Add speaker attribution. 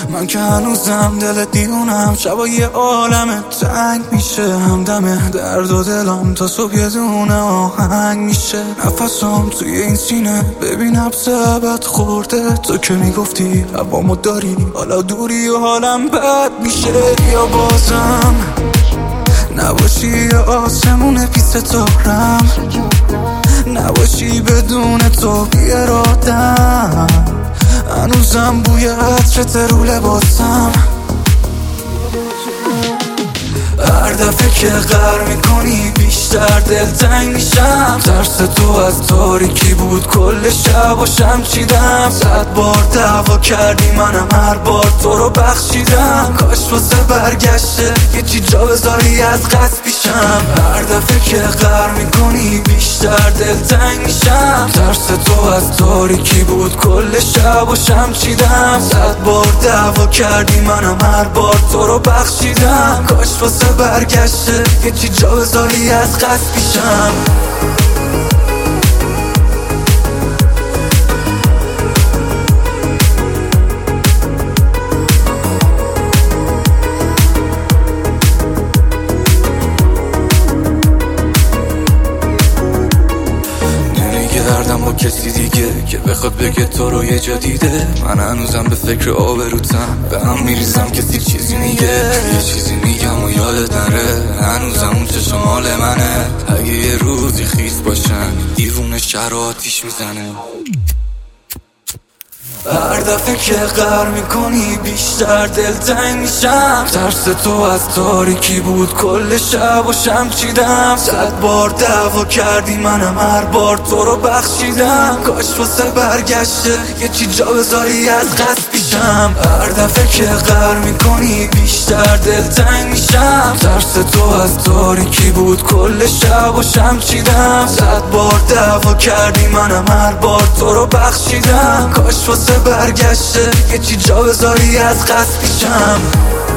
Speaker 1: من که هنوزم دل دیوونم، شبای عالم تنگ میشه، همدم درد و دلم تا صبح یه دونه آهنگ میشه. نفسم توی این سینه ببین حبس ابد خورده، تو که میگفتی هوامو داری حالا دوری و حالم بد میشه. یا بازم نباشی یا آسمون پیس تارم، نباشی بدون تو بیارادم، هنوزم بوی عطرت رو لباسم. هر دفعه که غر میکنی بیشتر دلتنگ میشم، ترس تو از تاریکی بود کل شب و شم چیدم. 100 بار دعوا کردی منم هر بار تو رو بخشیدم، کاش واسه برگشته یه چی جا بذاری از قصد پیشم. هر دفعه که غر میکنی بیشتر دلتنگ میشم، ترس تو از تاریکی بود کل شب و شم چیدم. 100 بار دعوا کردی منم هر بار تو رو بخشیدم، کاش واسه برگشته یه چی جا بذاری از قصد پیشم. نمیگردم با کسی دیگه که بخواد بگه تو رو یه جا دیده، من هنوزم به فکر آبروتم، به هم میریزم کسی چیزی میگه، یه چیزی میگم و یادت نره، هنوزم اون چشم مال منه. اگه یه روزی خیس باشن دیوونه شهر آتیش میزنه. هر دفعه که غر میکنی بیشتر دلتنگ میشم، ترس تو از تاریکی بود کل شب و شم چیدم. 100 بار دعوا کردی منم هر بار تو رو بخشیدم، کاش واسه برگشته یه چی جا بذاری از قصد پیشم. هر دفعه که غر میکنی بیشتر دلتنگ میشم، ترس تو از تاریکی بود کل شب و شم چیدم. 100 بار دعوا کردی منم هر بار تو رو بخشیدم، کاش واسه برگشته یه چی جا بذاری از قصد پیشم.